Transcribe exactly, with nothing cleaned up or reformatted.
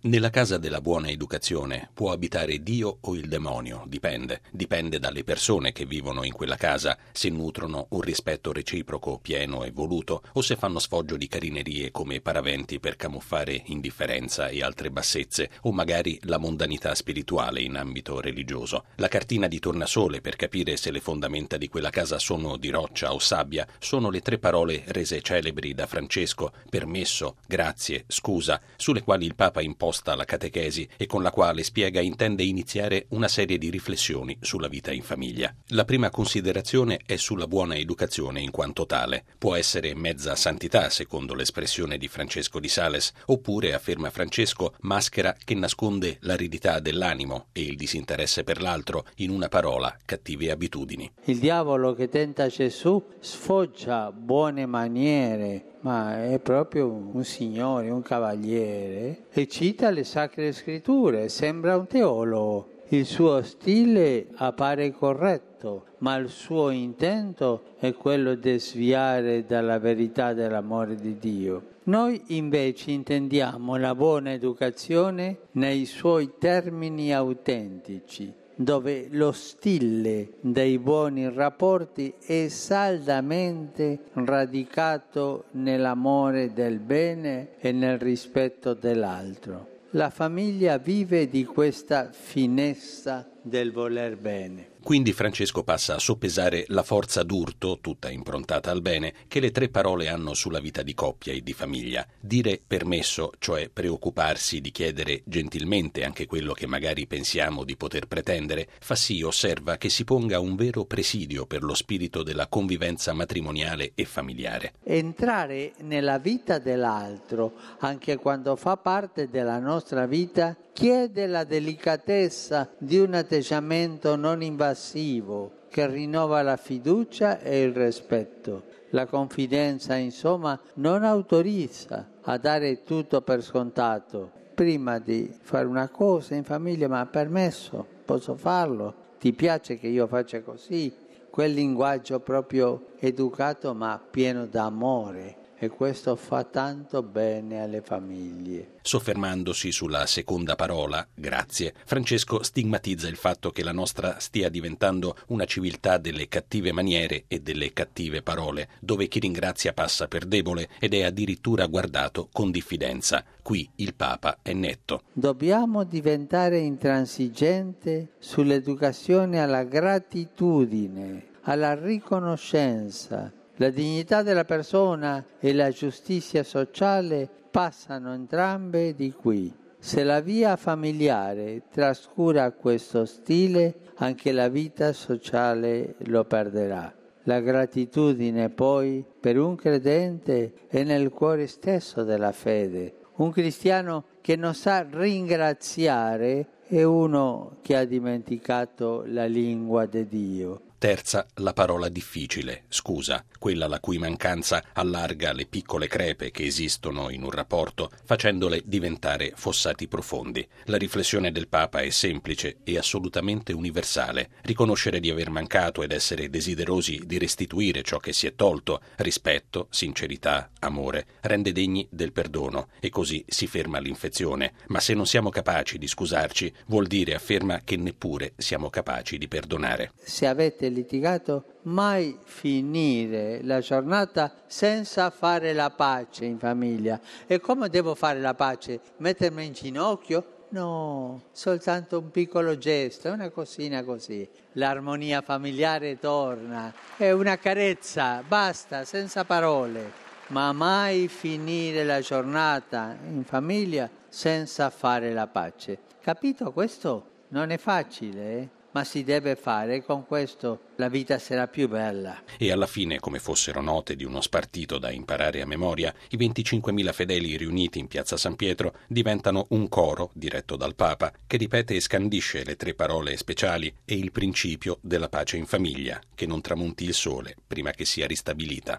Nella casa della buona educazione può abitare Dio o il demonio, dipende. Dipende dalle persone che vivono in quella casa, se nutrono un rispetto reciproco pieno e voluto o se fanno sfoggio di carinerie come paraventi per camuffare indifferenza e altre bassezze o magari la mondanità spirituale in ambito religioso. La cartina di tornasole per capire se le fondamenta di quella casa sono di roccia o sabbia sono le tre parole rese celebri da Francesco: permesso, grazie, scusa, sulle quali il Papa imposta la catechesi e con la quale spiega intende iniziare una serie di riflessioni sulla vita in famiglia. La prima considerazione è sulla buona educazione in quanto tale. Può essere mezza santità, secondo l'espressione di Francesco di Sales, oppure, afferma Francesco, maschera che nasconde l'aridità dell'animo e il disinteresse per l'altro, in una parola, cattive abitudini. Il diavolo che tenta Gesù sfoggia buone maniere, ma è proprio un signore, un cavaliere, e cita le Sacre Scritture, sembra un teologo. Il suo stile appare corretto, ma il suo intento è quello di sviare dalla verità dell'amore di Dio. Noi invece intendiamo la buona educazione nei suoi termini autentici, dove lo stile dei buoni rapporti è saldamente radicato nell'amore del bene e nel rispetto dell'altro. La famiglia vive di questa finezza del voler bene. Quindi Francesco passa a soppesare la forza d'urto, tutta improntata al bene, che le tre parole hanno sulla vita di coppia e di famiglia. Dire permesso, cioè preoccuparsi di chiedere gentilmente anche quello che magari pensiamo di poter pretendere, fa sì, osserva, che si ponga un vero presidio per lo spirito della convivenza matrimoniale e familiare. Entrare nella vita dell'altro, anche quando fa parte della nostra vita, chiede la delicatezza di un atteggiamento non invasivo che rinnova la fiducia e il rispetto. La confidenza, insomma, non autorizza a dare tutto per scontato. Prima di fare una cosa in famiglia, ma permesso, posso farlo? Ti piace che io faccia così? Quel linguaggio proprio educato ma pieno d'amore. E questo fa tanto bene alle famiglie. Soffermandosi sulla seconda parola, grazie, Francesco stigmatizza il fatto che la nostra stia diventando una civiltà delle cattive maniere e delle cattive parole, dove chi ringrazia passa per debole ed è addirittura guardato con diffidenza. Qui il Papa è netto. Dobbiamo diventare intransigenti sull'educazione alla gratitudine, alla riconoscenza. La dignità della persona e la giustizia sociale passano entrambe di qui. Se la via familiare trascura questo stile, anche la vita sociale lo perderà. La gratitudine, poi, per un credente è nel cuore stesso della fede. Un cristiano che non sa ringraziare è uno che ha dimenticato la lingua di Dio. Terza, la parola difficile, scusa, quella la cui mancanza allarga le piccole crepe che esistono in un rapporto, facendole diventare fossati profondi. La riflessione del Papa è semplice e assolutamente universale. Riconoscere di aver mancato ed essere desiderosi di restituire ciò che si è tolto, rispetto, sincerità, amore, rende degni del perdono e così si ferma l'infezione. Ma se non siamo capaci di scusarci, vuol dire, afferma, che neppure siamo capaci di perdonare. Se avete litigato, mai finire la giornata senza fare la pace in famiglia. E come devo fare la pace? Mettermi in ginocchio? No, soltanto un piccolo gesto, una cosina così. L'armonia familiare torna. È una carezza, basta, senza parole. Ma mai finire la giornata in famiglia senza fare la pace. Capito? Questo non è facile, eh? Ma si deve fare, e con questo la vita sarà più bella. E alla fine, come fossero note di uno spartito da imparare a memoria, i venticinquemila fedeli riuniti in piazza San Pietro diventano un coro diretto dal Papa che ripete e scandisce le tre parole speciali e il principio della pace in famiglia, che non tramonti il sole prima che sia ristabilita.